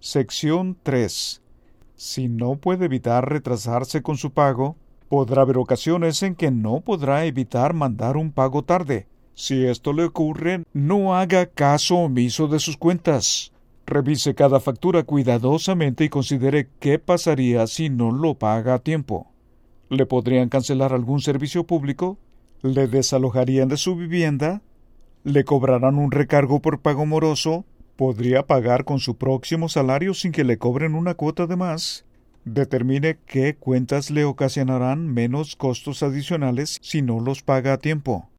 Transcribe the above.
Sección 3. Si no puede evitar retrasarse con su pago, podrá haber ocasiones en que no podrá evitar mandar un pago tarde. Si esto le ocurre, no haga caso omiso de sus cuentas. Revise cada factura cuidadosamente y considere qué pasaría si no lo paga a tiempo. ¿Le podrían cancelar algún servicio público? ¿Le desalojarían de su vivienda? ¿Le cobrarán un recargo por pago moroso? ¿Podría pagar con su próximo salario sin que le cobren una cuota de más? Determine qué cuentas le ocasionarán menos costos adicionales si no los paga a tiempo.